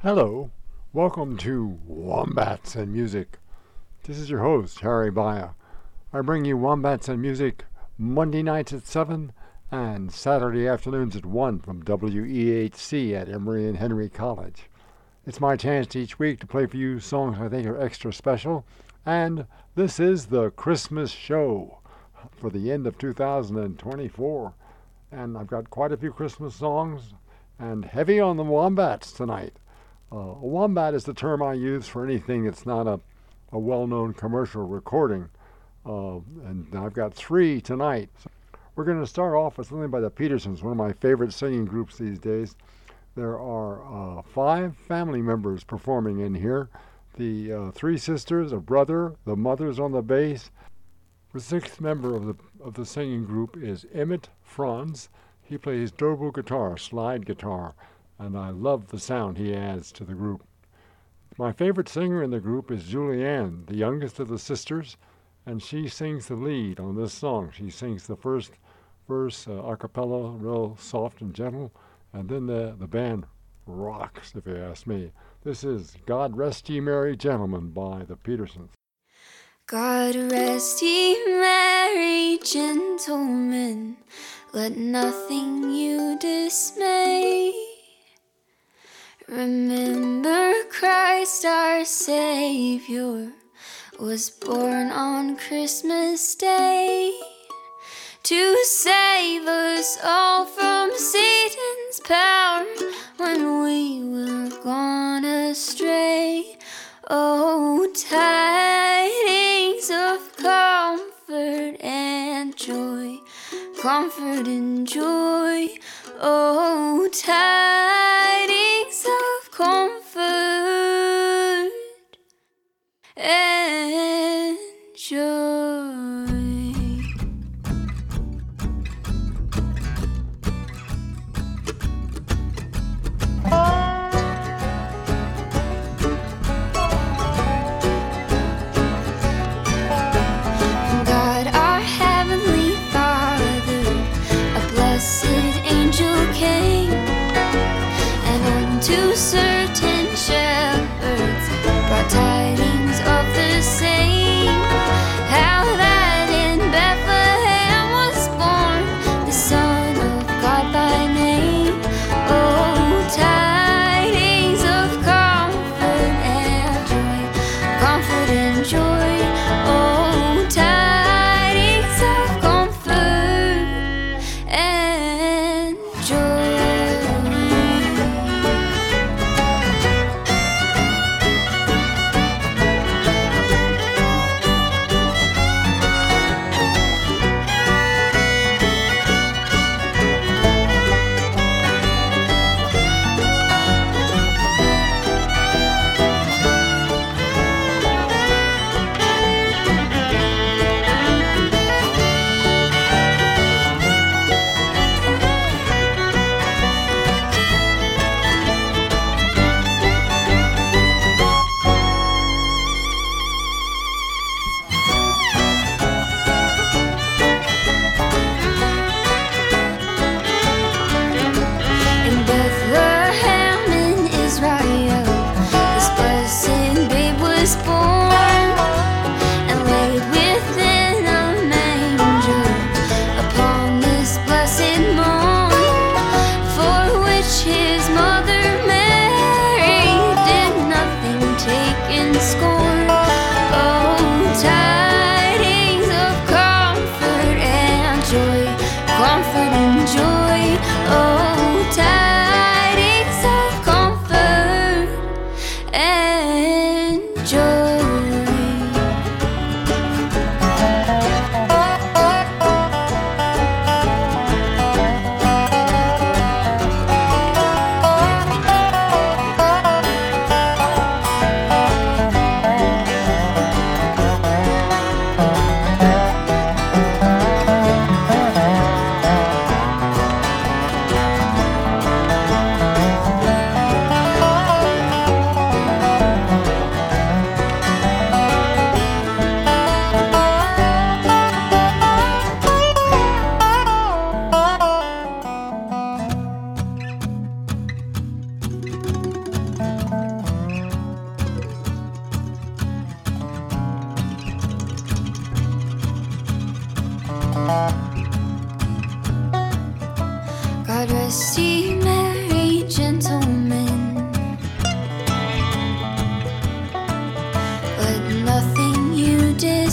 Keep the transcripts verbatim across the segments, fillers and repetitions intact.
Hello, welcome to Wombats and Music. This is your host, Harry Baya. I bring you Wombats and Music Monday nights at seven and Saturday afternoons at one from W E H C at Emory and Henry College. It's my chance each week to play for you songs I think are extra special, and this is the Christmas show for the end of two thousand twenty-four. And I've got quite a few Christmas songs, and heavy on the Wombats tonight. Uh, a wombat is the term I use for anything that's not a, a well-known commercial recording. Uh, and I've got three tonight. So we're going to start off with something by the Petersons, one of my favorite singing groups these days. There are uh, five family members performing in here. The uh, three sisters, a brother, the mother's on the bass. The sixth member of the of the singing group is Emmett Franz. He plays dobro guitar, slide guitar, and I love the sound he adds to the group. My favorite singer in the group is Julianne, the youngest of the sisters, and she sings the lead on this song. She sings the first verse uh, a cappella, real soft and gentle, and then the, the band rocks, if you ask me. This is God Rest Ye Merry Gentlemen by the Petersons. God rest ye merry gentlemen, let nothing you dismay. Remember Christ our Savior was born on Christmas Day to save us all from Satan's power when we were gone astray. Oh, tidings of comfort and joy, comfort and joy. Oh, tidings of comfort and joy.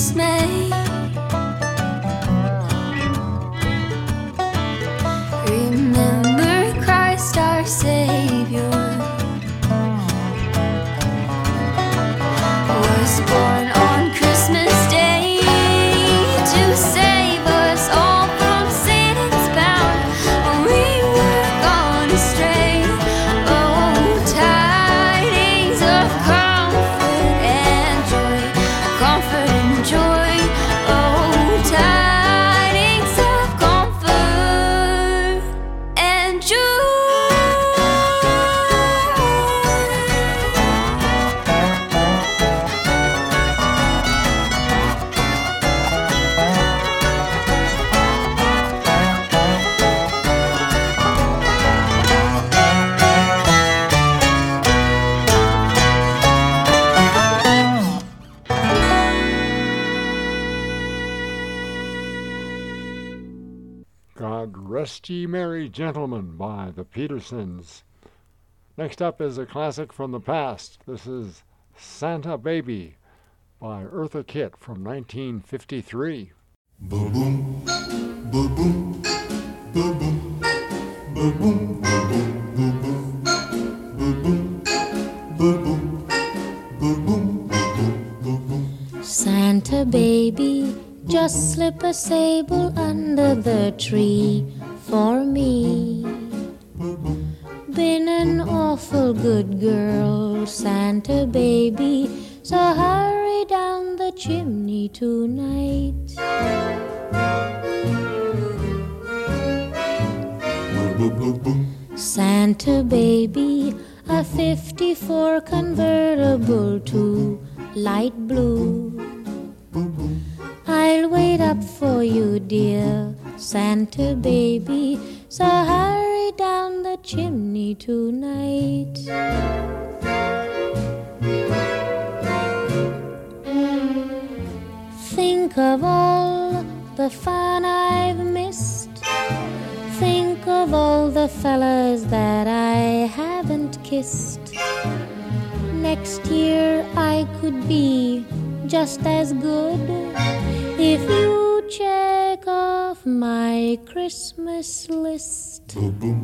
dismay. Remember Christ our Savior was born on Christmas Day to save us all from Satan's power when we were gone astray. Oh, tidings of comfort and joy, comfort and joy. Oh, tidings of comfort and joy. God Rest Ye Merry Gentlemen by the Petersons. Next up is a classic from the past. This is Santa Baby by Eartha Kitt from nineteen fifty-three. Ba-boom, ba-boom, ba-boom, ba-boom, ba-boom, ba-boom, ba-boom, ba-boom, ba-boom, ba-boom. Santa baby, just slip a sable under the tree for me. Been an awful good girl, Santa baby, so hurry down the chimney tonight. Santa baby, a fifty-four convertible to light blue. I'll wait up for you, dear Santa baby, so hurry down the chimney tonight. Think of all the fun I've missed. Think of all the fellas that I haven't kissed. Next year I could be just as good if you check off my Christmas list.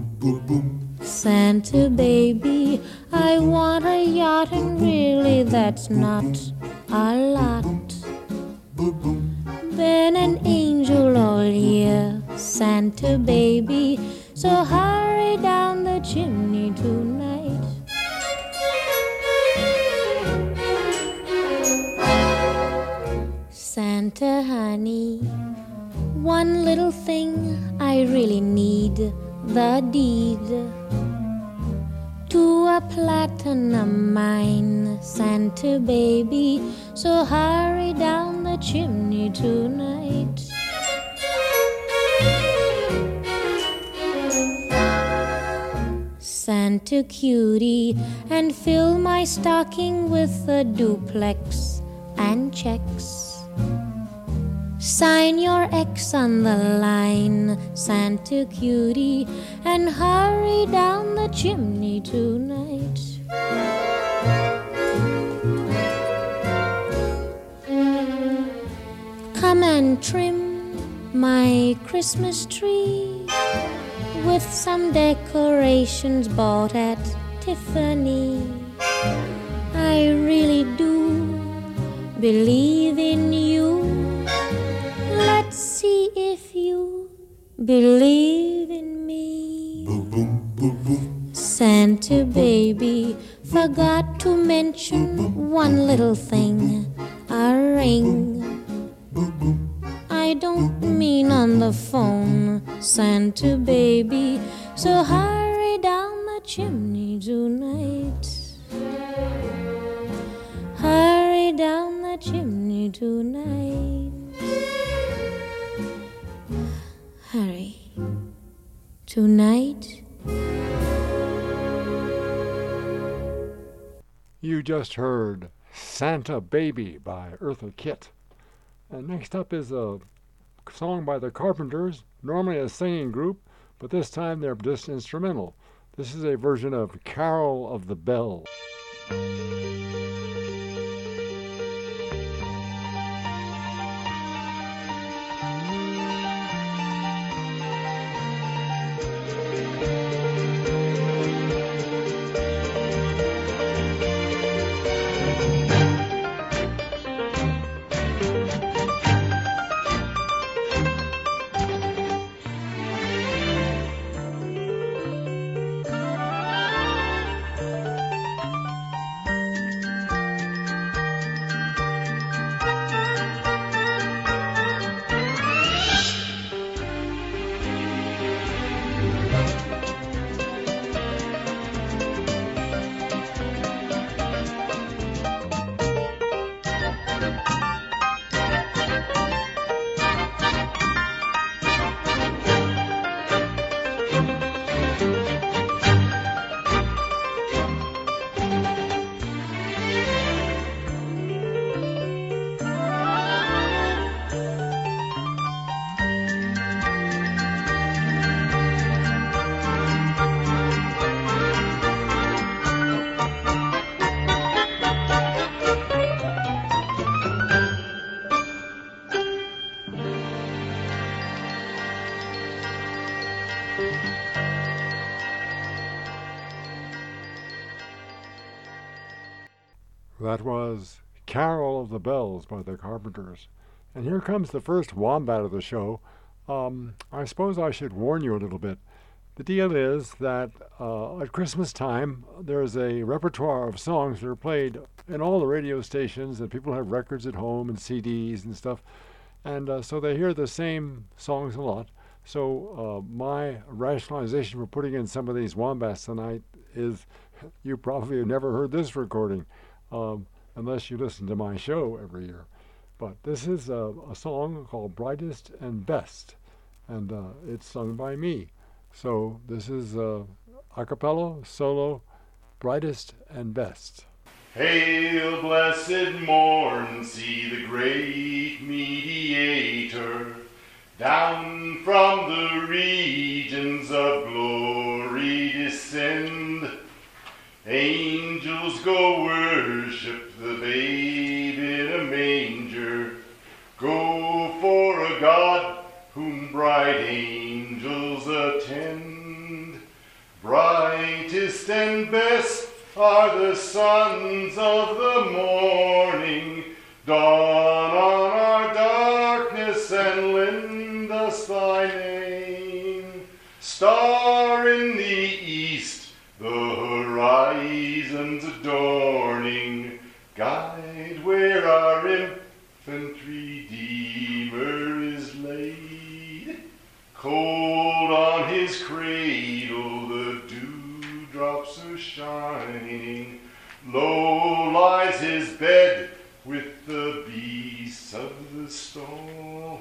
Santa baby, I want a yacht, and really that's not a lot. Been an angel all year, Santa baby, so hurry down the chimney tonight. Santa honey, one little thing I really need, the deed to a platinum mine, Santa baby, so hurry down the chimney tonight. Santa cutie, and fill my stocking with a duplex and checks. Sign your X on the line, Santa cutie, and hurry down the chimney tonight. Come and trim my Christmas tree with some decorations bought at Tiffany. I really do believe in you. Let's see if you believe in me. Santa baby, forgot to mention one little thing, a ring. I don't mean on the phone, Santa baby, so hurry down the chimney tonight. Hurry down the chimney tonight. Hurry. Tonight. You just heard Santa Baby by Eartha Kitt. And next up is a song by the Carpenters, normally a singing group, but this time they're just instrumental. This is a version of Carol of the Bells. That was Carol of the Bells by the Carpenters. And here comes the first wombat of the show. Um, I suppose I should warn you a little bit. The deal is that uh, at Christmas time, there's a repertoire of songs that are played in all the radio stations, and people have records at home and C Ds and stuff. And uh, so they hear the same songs a lot. So uh, my rationalization for putting in some of these wombats tonight is you probably have never heard this recording um, unless you listen to my show every year. But this is a, a song called Brightest and Best, and uh, it's sung by me. So this is uh, a cappella, solo, Brightest and Best. Hail, blessed morn, see the great mediator, down from the regions of glory descend. Angels go worship the babe in a manger, go for a God whom bright angels attend. Brightest and best are the sons of the morning, dawn on our darkness and lend us thy name. Star in the east, the horizon's adorning, guide where our infant Redeemer is laid. Cold on his cradle the dewdrops are shining, low lies his bed with the beasts of the stall.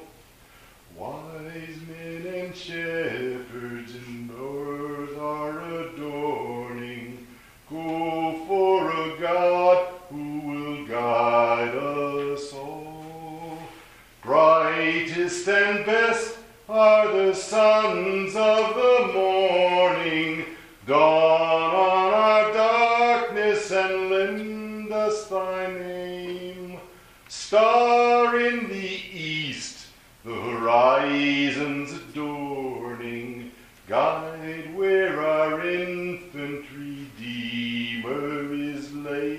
Wise men and shepherds in north are adorning, go for a God who will guide us all. Brightest and best are the sons of the morning, dawn on our darkness and lend us thy name. Star in the east, the horizon's adorning, guide where our infant Redeemer is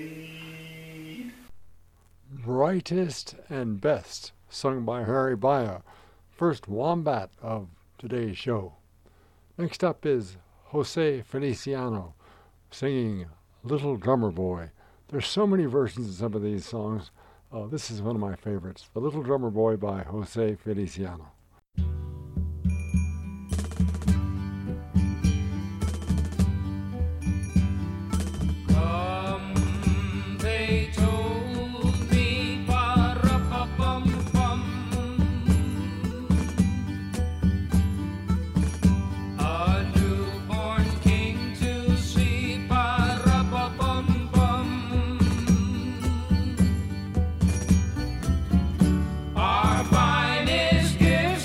laid. Brightest and Best, sung by Harry Baya, first wombat of today's show. Next up is Jose Feliciano singing Little Drummer Boy. There's so many versions of some of these songs. Uh, this is one of my favorites, The Little Drummer Boy by Jose Feliciano. Come, they told me, ba-ra-ba-bum-bum. A newborn king to see, ba-ra-ba-bum-bum. Our finest gift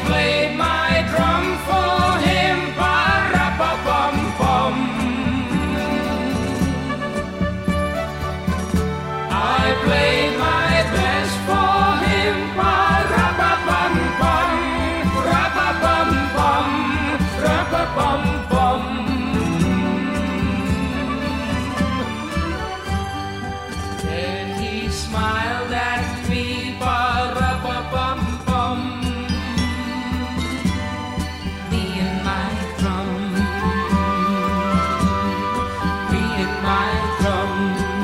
played my drum for him, pa-ra-pa-pum-pum. I played my best for him, pa-ra-pa-pum-pum, ra-pa-pum-pum, ra-pa-pum-pum. Then he smiled at me, pa-ra-pa-pum-pum. Me and my drum, me and my drum,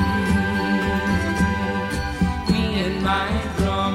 me and my drum.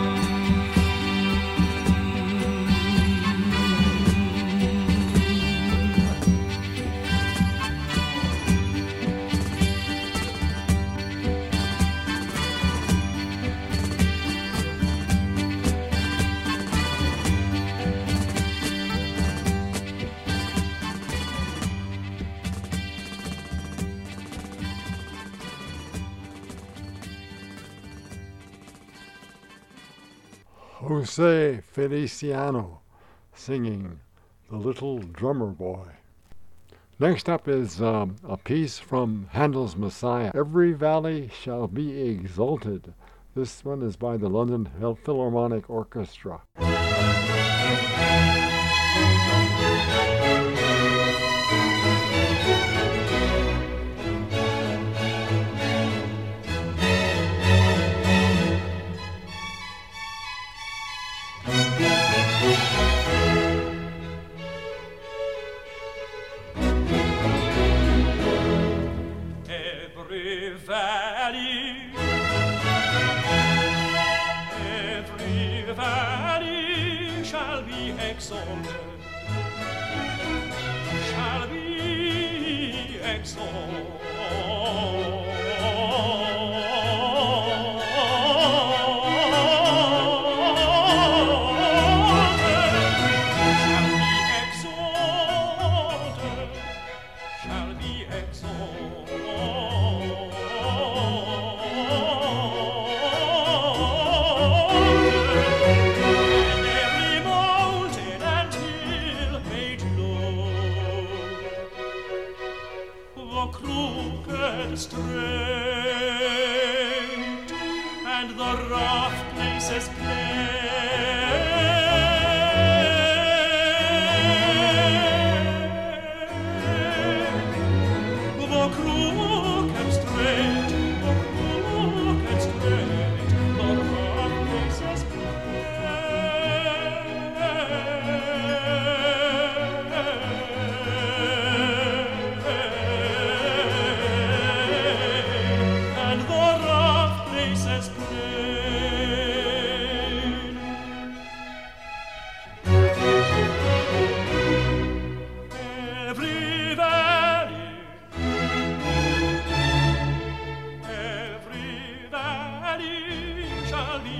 Jose Feliciano singing The Little Drummer Boy. Next up is um, a piece from Handel's Messiah, Every Valley Shall Be Exalted. This one is by the London Phil- Philharmonic Orchestra. Every valley, every valley shall be exalted, shall be exalted. Shall be exalted, shall be and every mountain and hill made low, the crooked straight, and the rough places plain. The crooked straight, the crooked straight, the rough places plain, and the rough places plain. Every valley, every valley shall be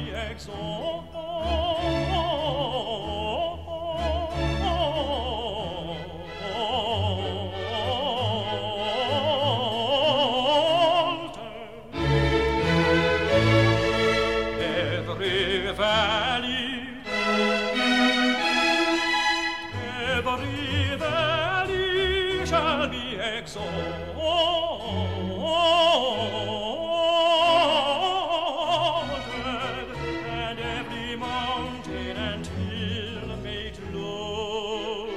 exalted. Every valley, every valley shall be exalted, and every mountain and hill made low.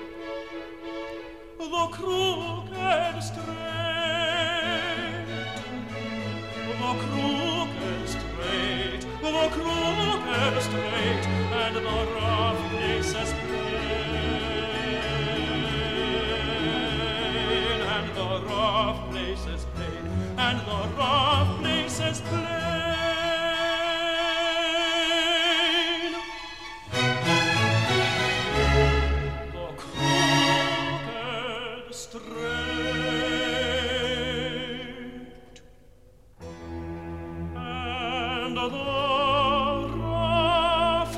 The crooked straight, the crooked straight, the crooked straight, and the rough places plain, and the rough places plain, and the rough places plain. The crooked straight, and the rough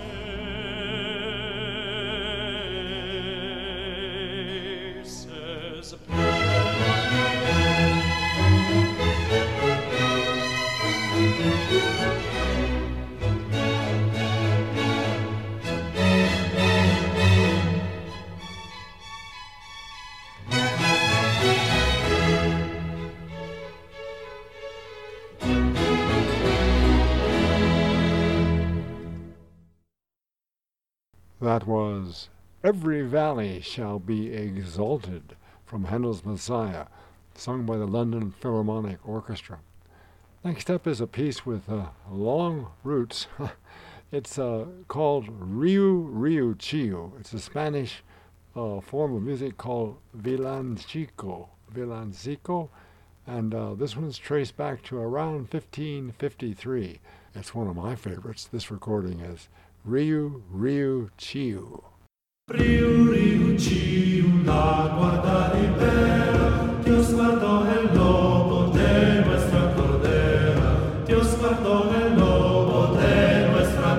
places plain. That was Every Valley Shall Be Exalted from Handel's Messiah, sung by the London Philharmonic Orchestra. Next up is a piece with uh, long roots. It's uh, called Riu Riu Chiu. It's a Spanish uh, form of music called villancico. Villancico. And uh, this one's traced back to around fifteen fifty-three. It's one of my favorites. This recording is Riu Riu Chiu. Riu, riu, ciu, l'agua da ribera, Dios guardó el lobo de nuestra cordera, Dios guardó el lobo de nuestra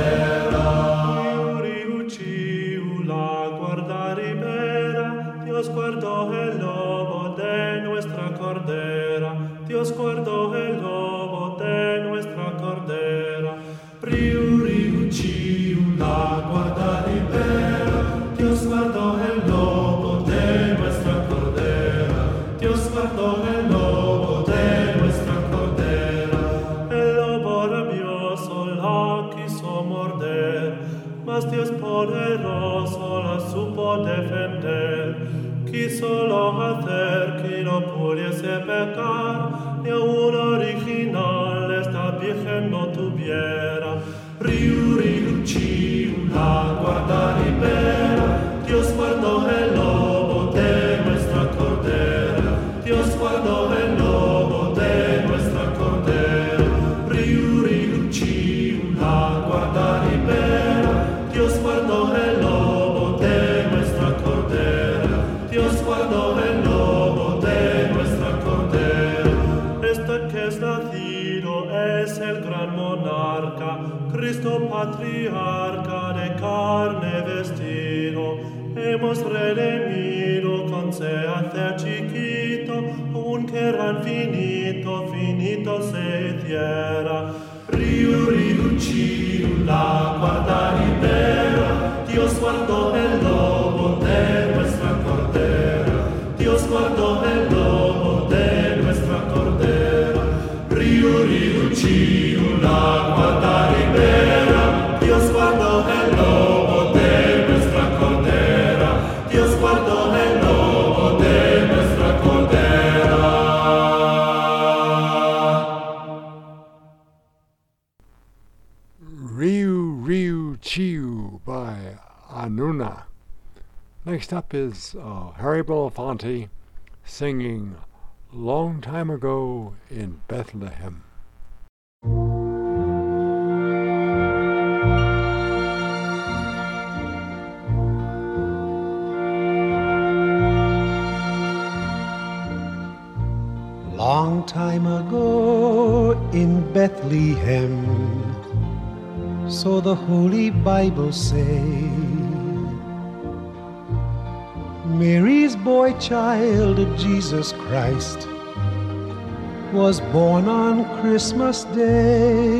cordera. Riu, riu, ciu, l'agua da ribera, Dios guardó el lobo de nuestra cordera, Dios guardó el lobo de nuestra cordera. Riu, riu, ciu, l'agua da ribera, Dios guardó el lobo de nuestra cordera, Dios guardó el lobo de nuestra cordera. El lobo rabioso la quiso morder, mas Dios poderoso la supo defender. Quiso lo hacer que no pudiese pecar, ni aún original esta virgen no tuviera. Riu, riu, ciu, la guarda ribera, Dios guardó el lobo de nuestra cordera, Dios guardó el lobo de nuestra cordera. Riu, riu, ciu, la guarda ribera, Dios guardó el lobo de nuestra cordera, Dios guardó el lobo de nuestra cordera. Este que es nacido es el gran monarca, Cristo patriarca de carne vestido. Hemos redimido con se hacer chiquito, aunque eran finito, finito se hiciera. Riu, riu, ciu, la guarda ribera, Dios guardó el lobo de nuestra cordera, Dios guardó el lobo de nuestra cordera. Riu, riu, ciu, la guarda ribera, Dios guardó el lobo de nuestra cordera, Dios guardó el lobo de nuestra cordera. Riu Riu Chiu by Anuna. Next up is uh, Harry Belafonte singing Long Time Ago in Bethlehem. Long time ago in Bethlehem, so the Holy Bible say, Mary's boy child, Jesus Christ, was born on Christmas Day.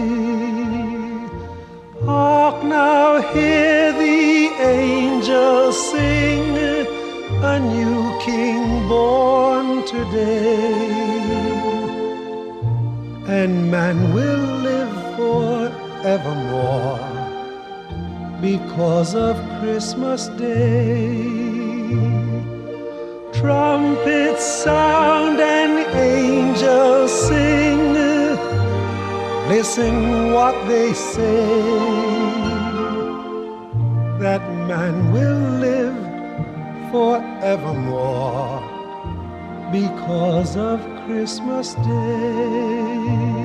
Hark now, hear the angels sing, a new King born today, and man will live forevermore because of Christmas Day. Trumpets sound and angels sing, listen what they say, that man will live forevermore because of Christmas Day.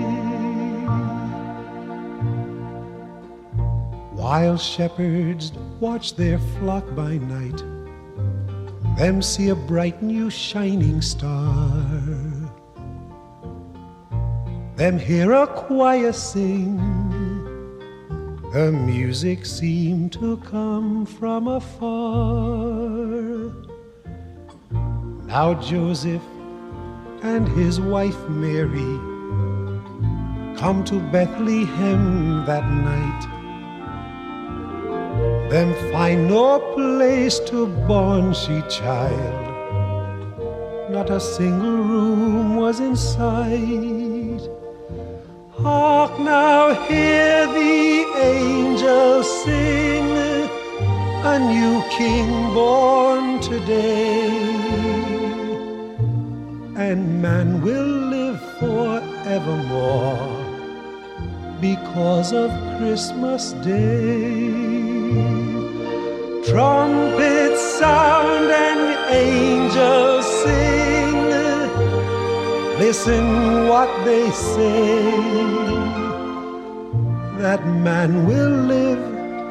While shepherds watch their flock by night, them see a bright new shining star, them hear a choir sing, the music seemed to come from afar. Now Joseph and his wife Mary come to Bethlehem that night, them find no place to born she child, not a single room was in sight. Hark now, hear the angels sing, a new king born today, and man will live forevermore because of Christmas Day. Trumpets sound and angels sing. Listen what they say, that man will live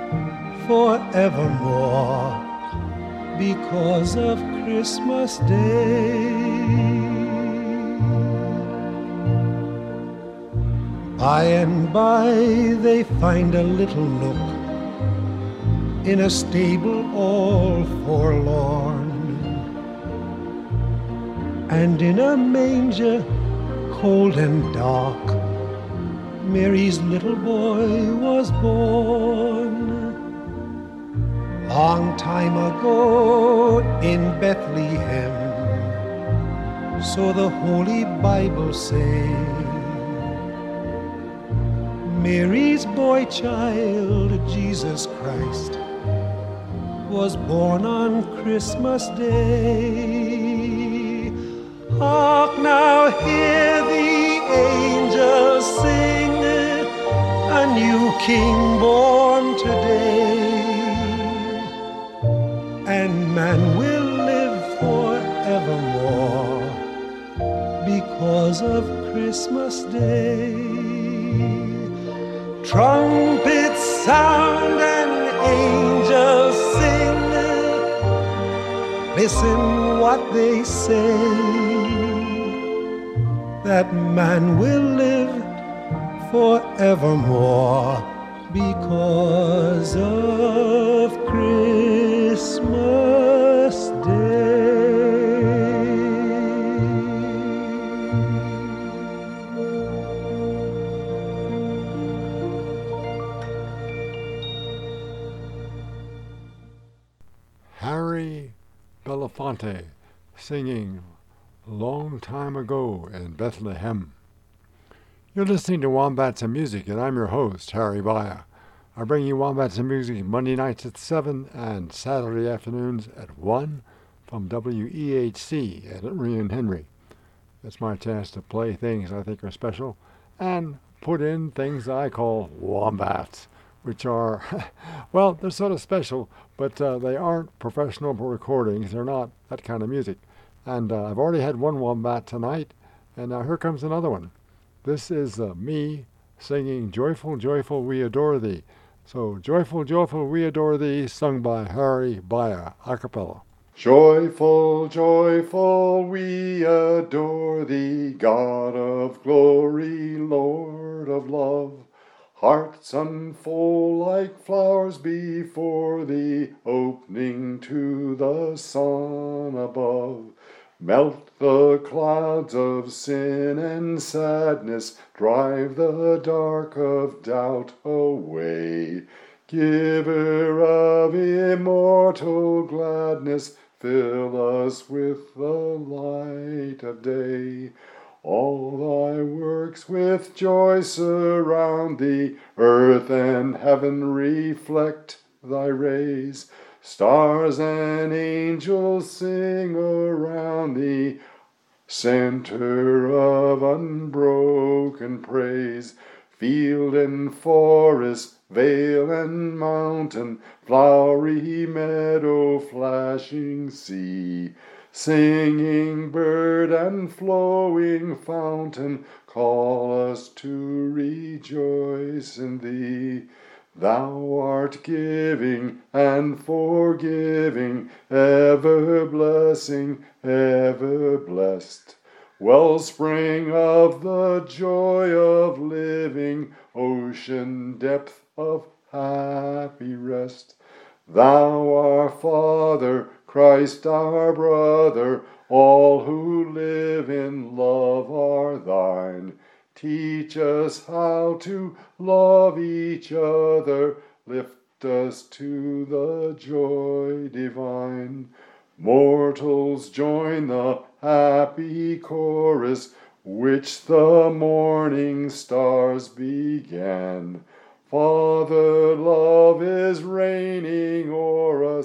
forevermore because of Christmas Day. By and by they find a little nook in a stable all forlorn, and in a manger cold and dark Mary's little boy was born. Long time ago in Bethlehem, so the Holy Bible say, Mary's boy child, Jesus Christ, was born on Christmas Day. Hark now, hear the angels sing, a new king born today, and man will live forevermore because of Christmas Day. Trumpets sound and angels sing. Listen what they say, that man will live forevermore because of Christmas Day. Harry Belafonte singing Long Time Ago in Bethlehem. You're listening to Wombats and Music, and I'm your host, Harry Baya. I bring you Wombats and Music Monday nights at seven and Saturday afternoons at one from W E H C at Emory and Henry. It's my chance to play things I think are special and put in things I call wombats, which are, well, they're sort of special, but uh, they aren't professional recordings. They're not that kind of music. And uh, I've already had one wombat tonight, and now here comes another one. This is uh, me singing Joyful, Joyful, We Adore Thee. So, Joyful, Joyful, We Adore Thee, sung by Harry Baya, a cappella. Joyful, joyful, we adore thee, God of glory, Lord of love. Hearts unfold like flowers before thee, opening to the sun above. Melt the clouds of sin and sadness, drive the dark of doubt away. Giver of immortal gladness, fill us with the light of day. All thy works with joy surround thee, earth and heaven reflect thy rays. Stars and angels sing around thee, center of unbroken praise. Field and forest, vale and mountain, flowery meadow, flashing sea, singing bird and flowing fountain, call us to rejoice in thee. Thou art giving and forgiving, ever blessing, ever blessed. Wellspring of the joy of living, ocean depth of happy rest. Thou our Father, Christ our brother, all who live in love are thine. Teach us how to love each other, lift us to the joy divine. Mortals join the happy chorus, which the morning stars began. Father, love is reigning o'er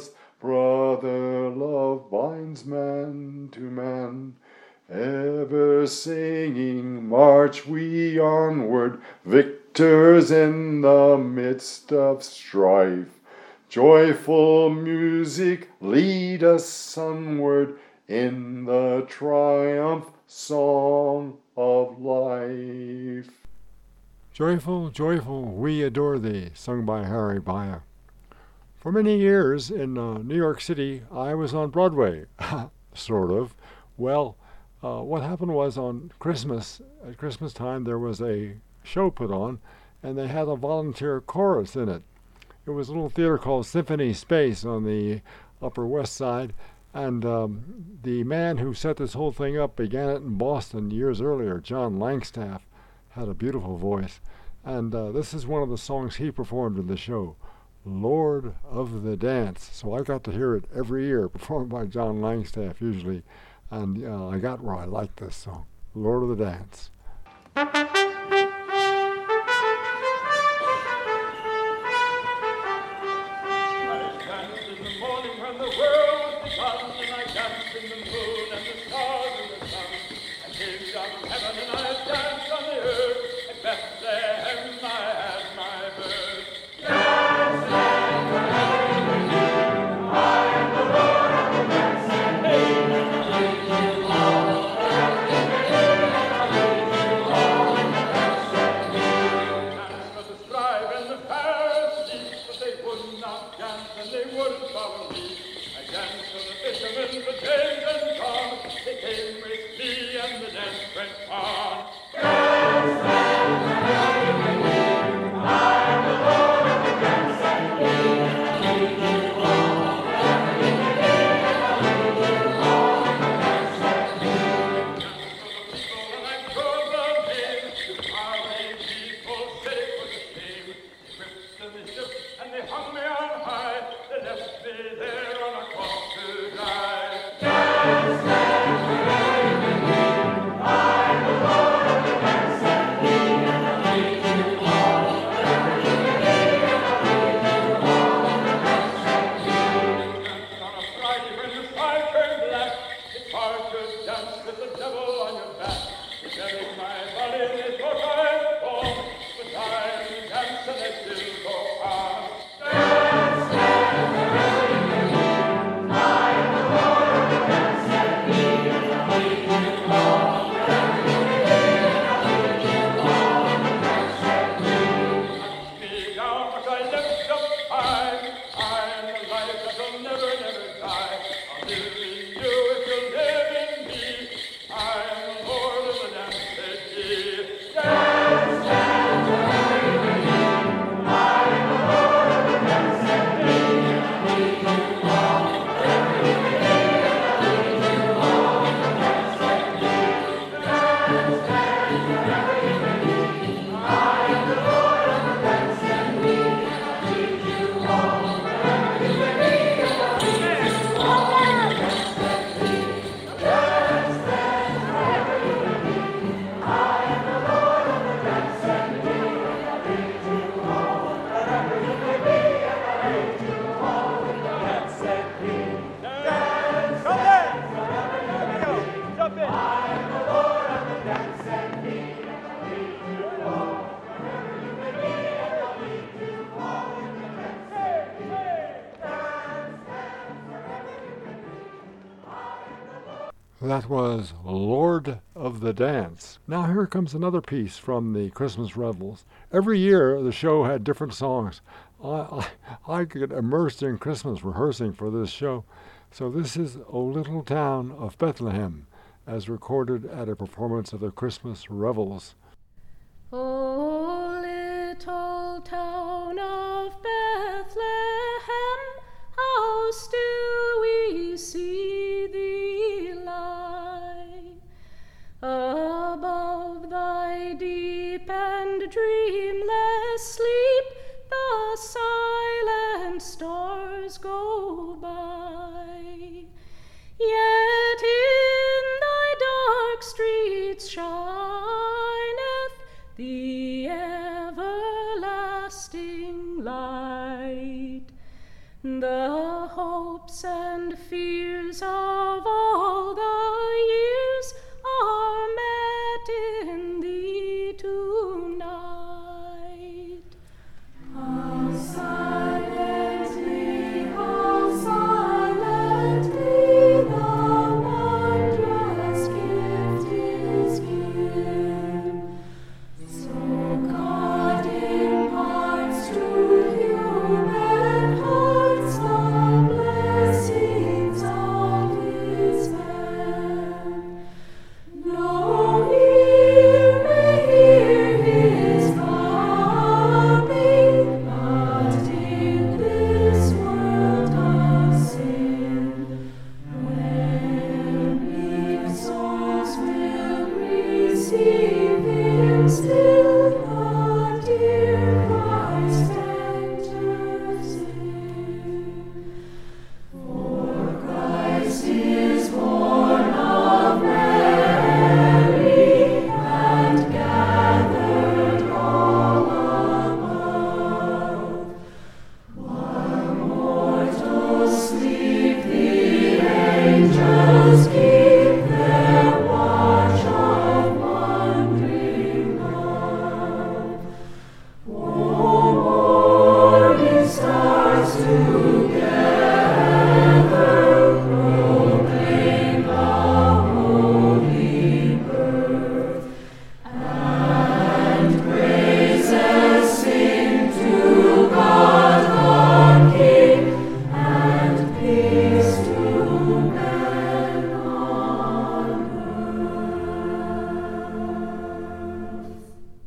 bands man to man, ever singing, march we onward, victors in the midst of strife. Joyful music, lead us onward in the triumph song of life. Joyful, joyful, we adore thee, sung by Harry Baya. For many years in uh, New York City, I was on Broadway, sort of. Well, uh, what happened was on Christmas, at Christmas time, there was a show put on, and they had a volunteer chorus in it. It was a little theater called Symphony Space on the Upper West Side, and um, the man who set this whole thing up began it in Boston years earlier. John Langstaff had a beautiful voice, and uh, this is one of the songs he performed in the show, Lord of the Dance. So I got to hear it every year, performed by John Langstaff usually, and uh, I got where I liked this song, Lord of the Dance. That was Lord of the Dance. Now here comes another piece from the Christmas Revels. Every year the show had different songs. I, I, I get immersed in Christmas rehearsing for this show. So this is O Little Town of Bethlehem, as recorded at a performance of the Christmas Revels. O little town of Bethlehem, how still we see thee lie, above thy deep and dreamless sleep, the silent stars go by. Yet in thy dark streets shineth the everlasting light. The hopes and fears of all the years are met in thee tonight. How silently, how silently the wondrous gift is given. So God imparts to human hearts the blessings of His hand. No ear may hear His coming, but in this world of sin, when meek souls will receive Him still, the dear Christ enters in. For Christ is born of Mary and gathered all above. While mortals sleep, the angels keep their watch of wondering love. Oh, morning stars together proclaim the holy birth, and praises sing to God the King, and peace to men on earth.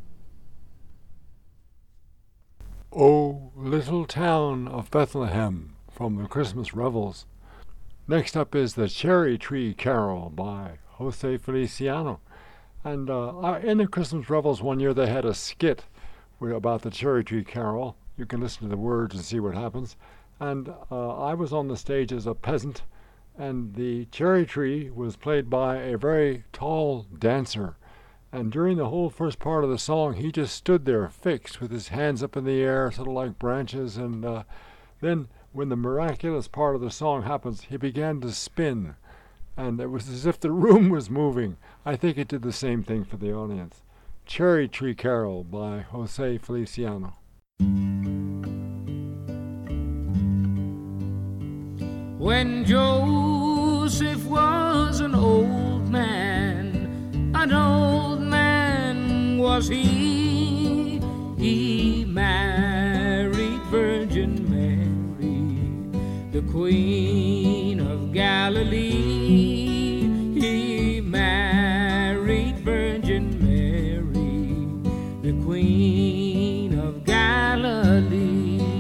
O Little Town of Bethlehem from the Christmas Revels. Next up is the Cherry Tree Carol by Jose Feliciano. And uh, uh, in the Christmas Revels one year they had a skit wi- about the Cherry Tree Carol. You can listen to the words and see what happens. And uh, I was on the stage as a peasant, and the cherry tree was played by a very tall dancer. And during the whole first part of the song, he just stood there fixed with his hands up in the air, sort of like branches. And uh, then when the miraculous part of the song happens, he began to spin. And it was as if the room was moving. I think it did the same thing for the audience. Cherry Tree Carol by Jose Feliciano. When Joseph was an old man, an old man was he, he married Virgin Mary, the Queen of Galilee. He married Virgin Mary, the Queen of Galilee.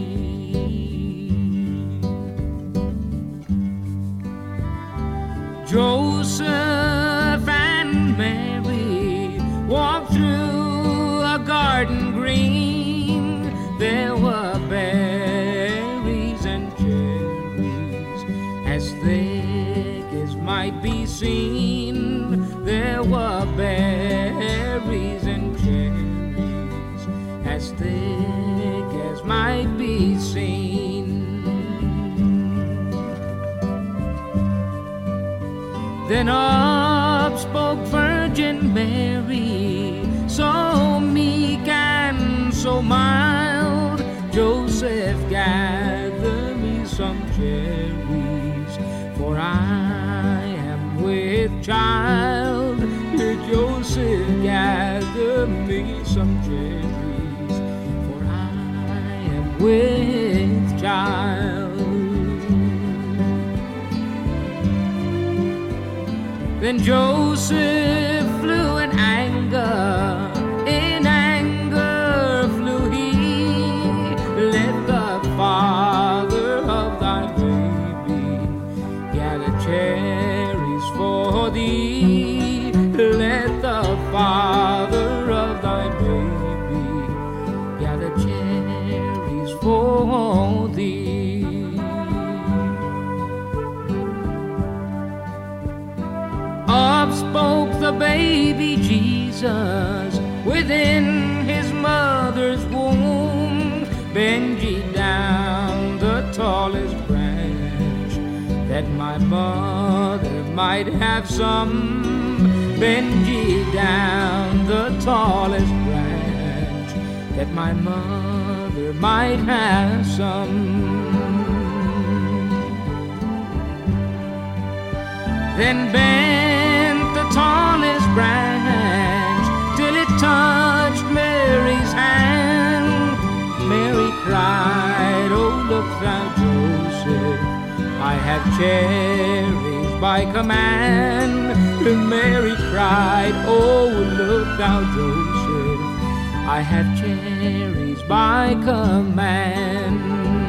Joseph and Mary walked through a garden green. There were berries and cherries as thick as might be seen. There were berries and cherries as thick as might be seen. Then up spoke Virgin Mary, so meek and so mild. Joseph, gather me some cherries, for I am with child. Let Joseph gather me some cherries, for I am with child. Then Joseph flew in anger, in anger flew he. Let the father of thy baby gather cherries for thee. Let the father of thy baby gather cherries for thee. Up spoke the baby Jesus within his mother's womb. Bend ye down the tall tallest branch, that my mother might have some. Bend ye down the tallest branch, that my mother might have some. Then bent the tallest branch till it touched Mary's hand. Mary cried, "Oh, look thou, Joseph, I have cherries by command." And Mary cried, "Oh, look thou, Joseph, I have cherries by command."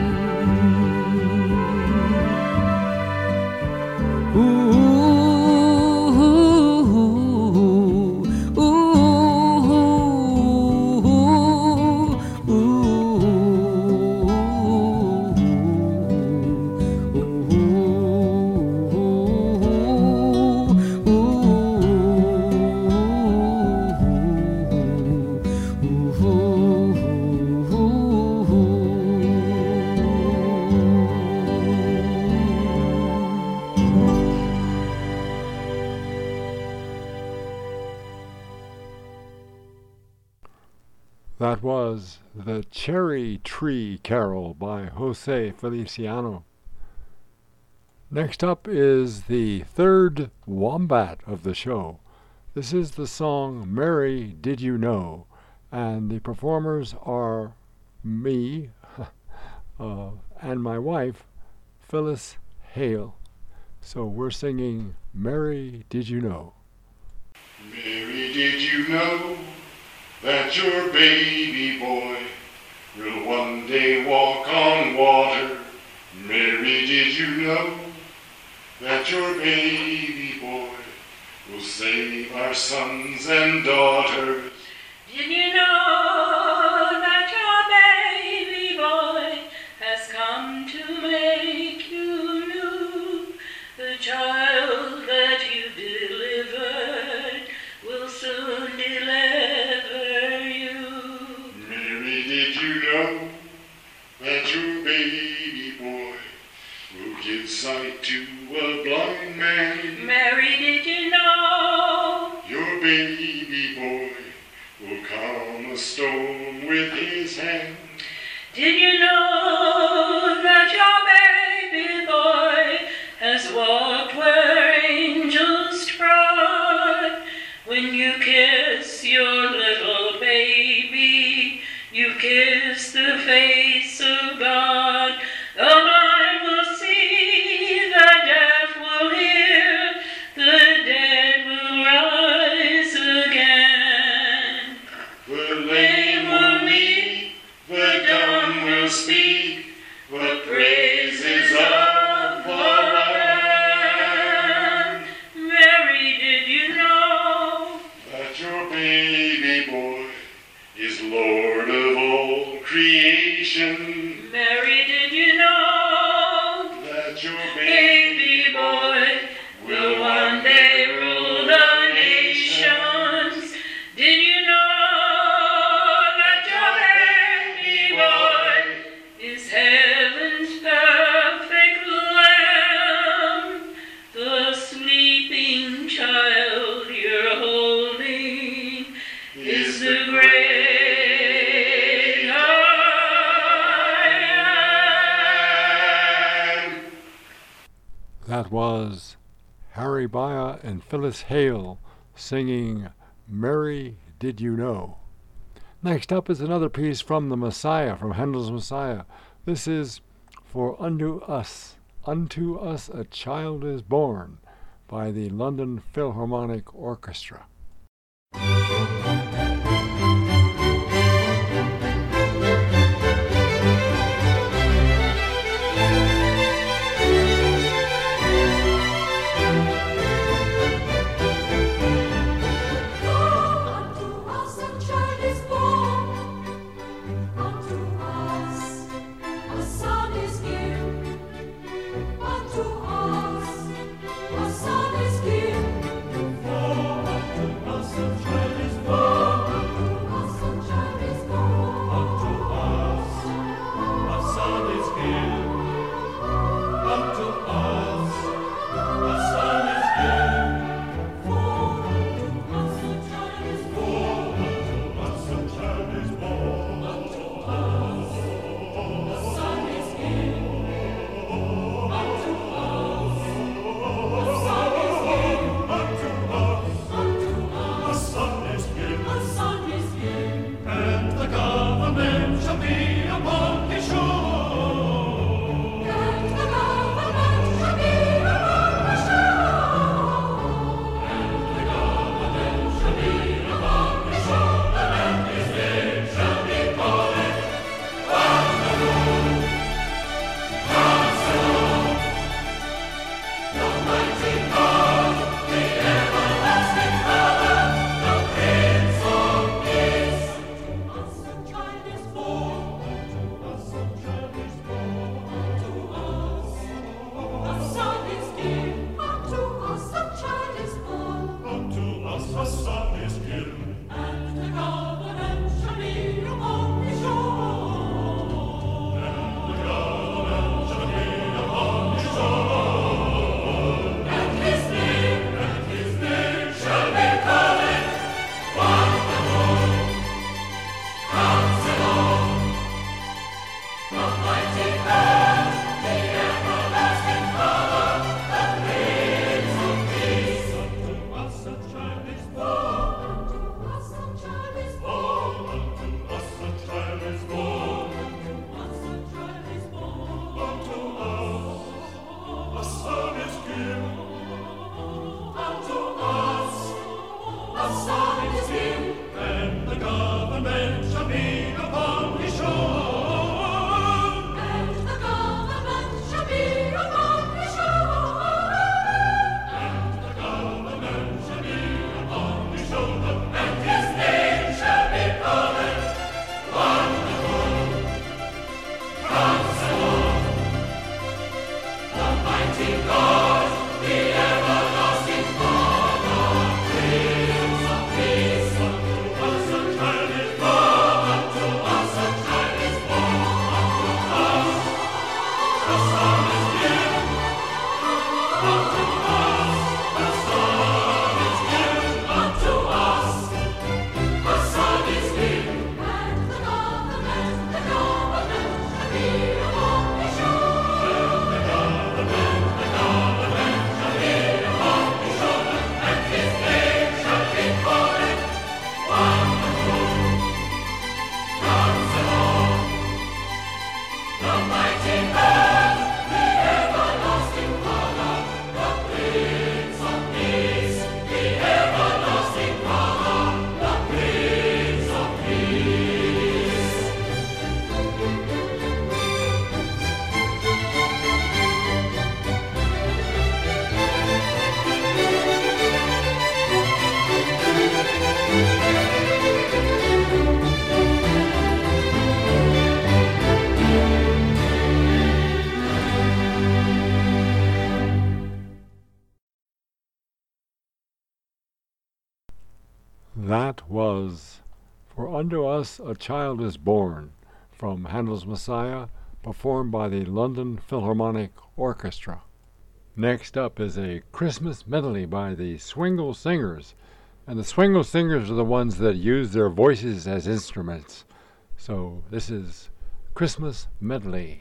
Ooh. That was the Cherry Tree Carol by Jose Feliciano. Next up is the third wombat of the show. This is the song Mary Did You Know? And the performers are me uh, and my wife, Phyllis Hale. So we're singing Mary Did You Know? Mary, did you know that your baby boy will one day walk on water? Mary, did you know that your baby boy will save our sons and daughters? Did you know that your baby boy has come to make you new? The child that you delivered will soon deliver you. Mary, did you know that your baby boy will give sight to a blind man? Mary, did you know Your baby boy will calm a storm with his hand. Did you know that your baby boy has walked where angels trod? When you kiss your little baby, you kiss the face of God. The blind will see, the deaf will hear, the dead will rise again. The lame will meet, the dumb will speak, the praises of the Lamb. Mary, did you know That your baby boy is Lord of all creation. Mary, did you know That your baby boy will one day rule the nations? Did you know that your baby boy is heaven's perfect lamb? The sleeping child you're holding is the great I am. That was Harry Baya and Phyllis Hale singing Mary Did You Know? Next up is another piece from the Messiah, from Handel's Messiah. This is For Unto Us, Unto Us a Child is Born by the London Philharmonic Orchestra. Unto us a child is born, unto us a son is given, unto us a son is given. For unto us a child is born. That was For Unto Us a Child is Born from Handel's Messiah, performed by the London Philharmonic Orchestra. Next up is a Christmas medley by the Swingle Singers, and the Swingle Singers are the ones that use their voices as instruments. So this is Christmas Medley.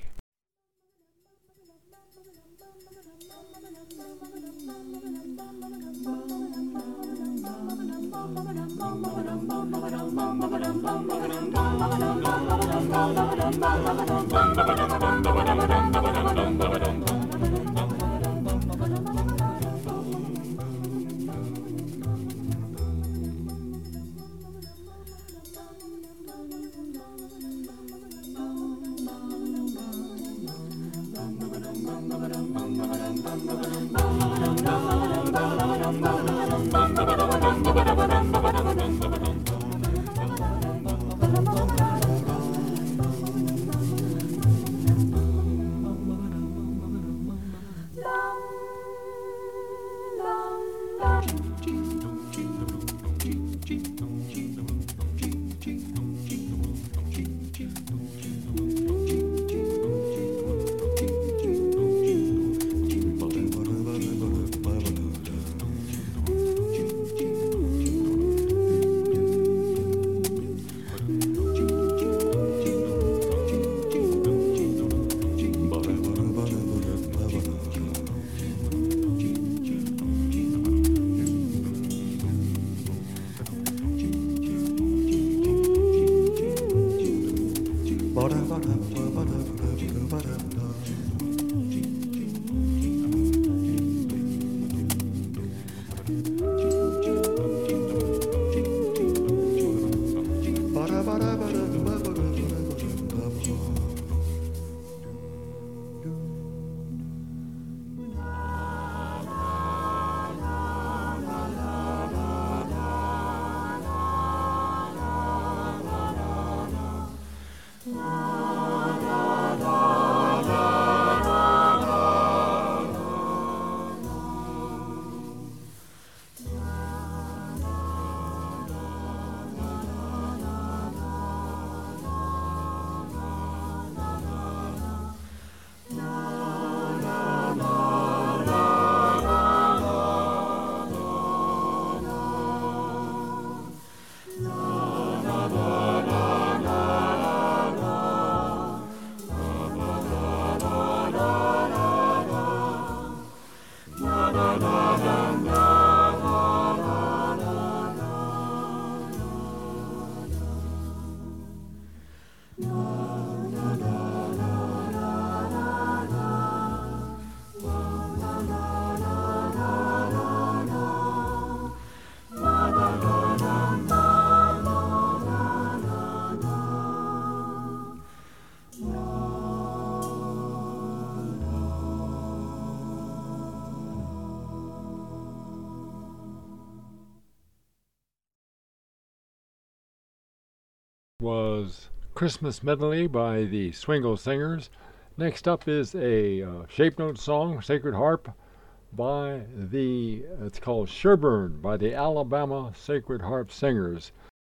Was Christmas Medley by the Swingle Singers. Next up is a uh, shape note song, Sacred Harp, by the, it's called Sherburne, by the Alabama Sacred Harp Singers.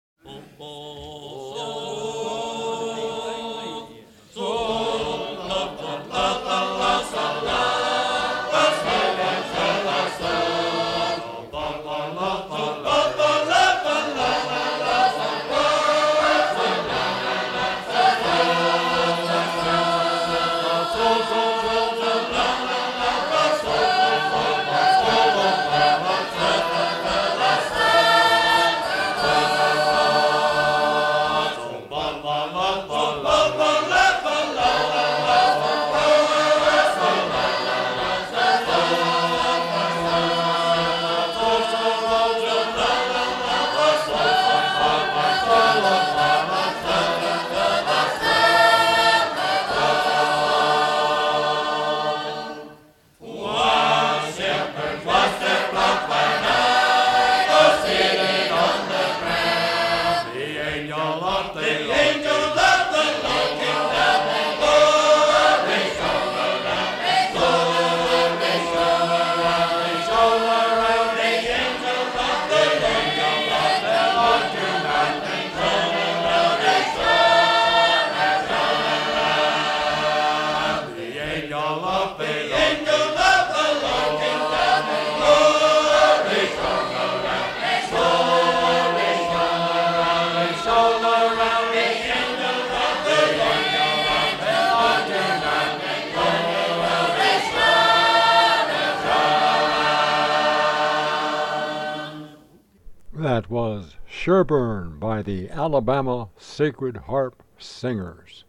That was Sherburne by the Alabama Sacred Harp Singers.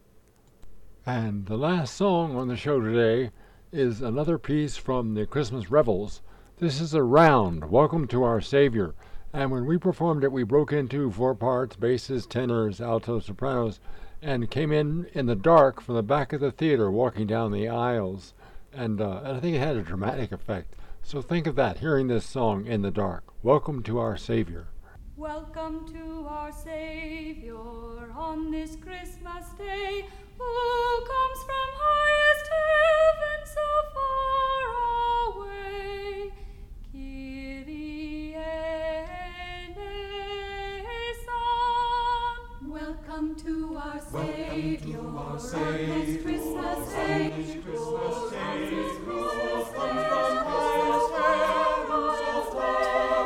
And the last song on the show today is another piece from the Christmas Revels. This is Around, Welcome to Our Savior. And when we performed it, we broke into four parts, basses, tenors, altos, sopranos, and came in in the dark from the back of the theater, walking down the aisles. And, uh, and I think it had a dramatic effect. So think of that, hearing this song in the dark. Welcome to our Savior. Welcome to our Savior on this Christmas day, who comes from highest heaven so far away. Kyrie eleison. Welcome to our Savior on this Christmas day, who comes from highest heaven so far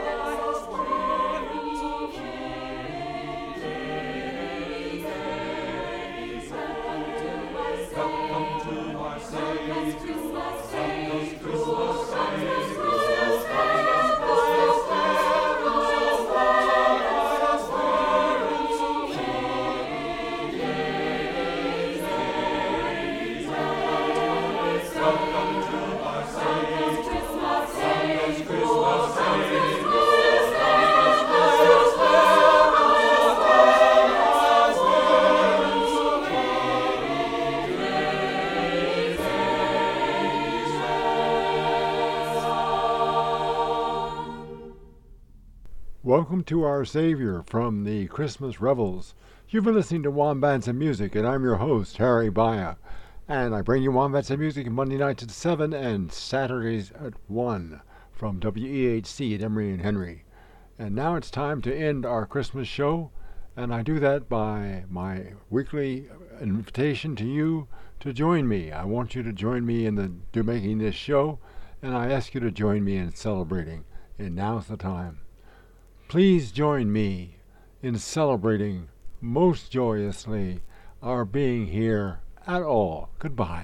Welcome to Our Savior from the Christmas Revels. You've been listening to Wombats and Music, and I'm your host, Harry Baya. And I bring you Wombats and Music Monday nights at seven and Saturdays at one from W E H C at Emory and Henry. And now it's time to end our Christmas show, and I do that by my weekly invitation to you to join me. I want you to join me in the do making this show, and I ask you to join me in celebrating. And now's the time. Please join me in celebrating most joyously our being here at all. Goodbye.